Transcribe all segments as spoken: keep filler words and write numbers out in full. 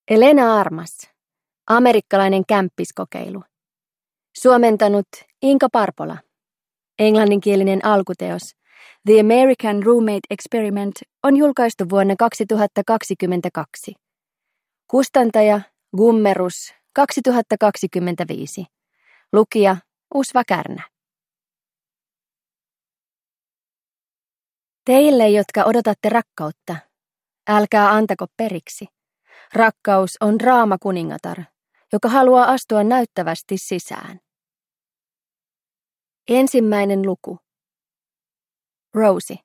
Elena Armas, amerikkalainen kämppiskokeilu. Suomentanut Inka Parpola. Englanninkielinen alkuteos The American Roommate Experiment on julkaistu vuonna kaksituhattakaksikymmentäkaksi. Kustantaja Gummerus kaksituhattakaksikymmentäviisi. Lukija Usva Kärnä. Teille, jotka odotatte rakkautta, älkää antako periksi. Rakkaus on draamakuningatar, joka haluaa astua näyttävästi sisään. Ensimmäinen luku. Rosie.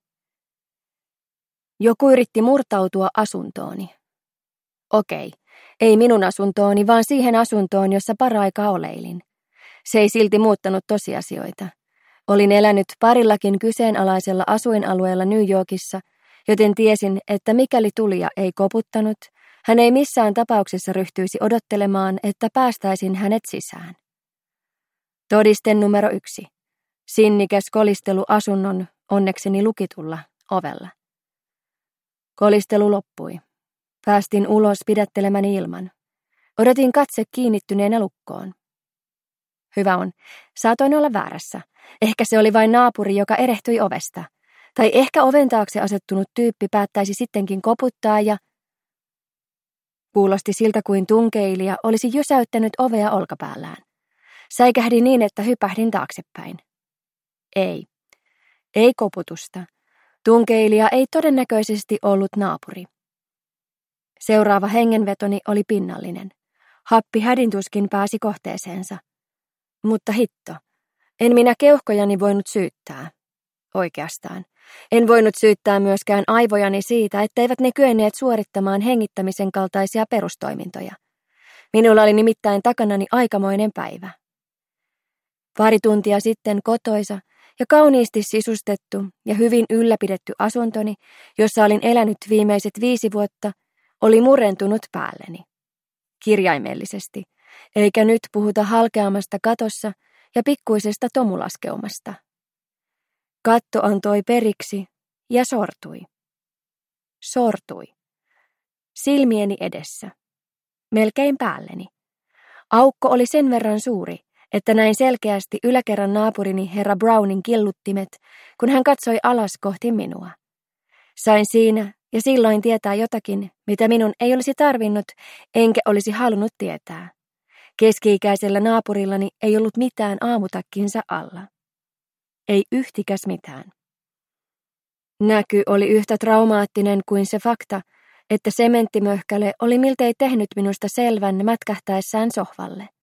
Joku yritti murtautua asuntooni. Okei, ei minun asuntooni, vaan siihen asuntoon, jossa paraikaa oleilin. Se ei silti muuttanut tosiasioita. Olin elänyt parillakin kyseenalaisella asuinalueella New Yorkissa, joten tiesin, että mikäli tulija ei koputtanut, hän ei missään tapauksessa ryhtyisi odottelemaan, että päästäisin hänet sisään. Todiste numero yksi. Sinnikäs kolistelu asunnon, onnekseni lukitulla, ovella. Kolistelu loppui. Päästin ulos pidättelemäni ilman. Odotin katse kiinnittyneenä lukkoon. Hyvä on. Saatoin olla väärässä. Ehkä se oli vain naapuri, joka erehtyi ovesta. Tai ehkä oven taakse asettunut tyyppi päättäisi sittenkin koputtaa ja... Kuulosti siltä kuin tunkeilija olisi jysäyttänyt ovea olkapäällään. Säikähdin niin, että hypähdin taaksepäin. Ei. Ei koputusta. Tunkeilija ei todennäköisesti ollut naapuri. Seuraava hengenvetoni oli pinnallinen. Happi hädintuskin pääsi kohteeseensa. Mutta hitto. En minä keuhkojani voinut syyttää. Oikeastaan. En voinut syyttää myöskään aivojani siitä, etteivät ne kyenneet suorittamaan hengittämisen kaltaisia perustoimintoja. Minulla oli nimittäin takanani aikamoinen päivä. Pari tuntia sitten kotoisa ja kauniisti sisustettu ja hyvin ylläpidetty asuntoni, jossa olin elänyt viimeiset viisi vuotta, oli murentunut päälleni. Kirjaimellisesti, eikä nyt puhuta halkeamasta katossa ja pikkuisesta tomulaskeumasta. Katto antoi periksi ja sortui. Sortui. Silmieni edessä. Melkein päälleni. Aukko oli sen verran suuri, että näin selkeästi yläkerran naapurini herra Brownin killuttimet, kun hän katsoi alas kohti minua. Sain siinä ja silloin tietää jotakin, mitä minun ei olisi tarvinnut, enkä olisi halunnut tietää. Keski-ikäisellä naapurillani ei ollut mitään aamutakkinsa alla. Ei yhtikäs mitään. Näky oli yhtä traumaattinen kuin se fakta, että sementtimöhkäle oli miltei tehnyt minusta selvän mätkähtäessään sohvalle.